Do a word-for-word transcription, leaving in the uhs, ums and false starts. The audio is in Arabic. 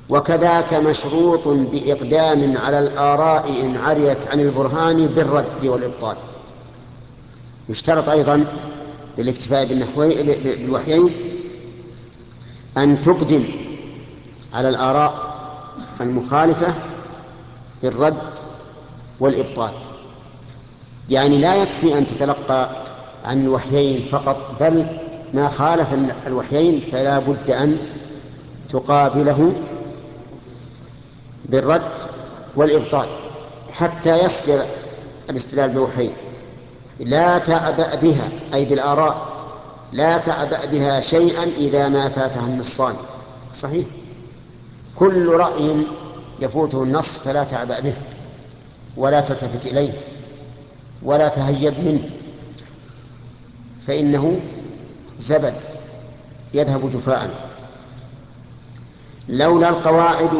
وكذاك مشروط بإقدام على الآراء إن عريت عن البرهان بالرد والإبطال. يشترط أيضا للاكتفاء بالوحيين أن تقدم على الآراء المخالفة بالرد والإبطال. يعني لا يكفي أن تتلقى عن الوحيين فقط، بل ما خالف الوحيين فلا بد أن تقابله بالرد والإبطال حتى يصدر الاستدلال بوحيين. لا تعبأ بها أي بالآراء، لا تعبأ بها شيئا إذا ما فاتها النصان. صحيح، كل رأي يفوته النص فلا تعبأ به ولا تلتفت إليه ولا تهيب منه، فإنه زبد يذهب جفاء. لولا القواعد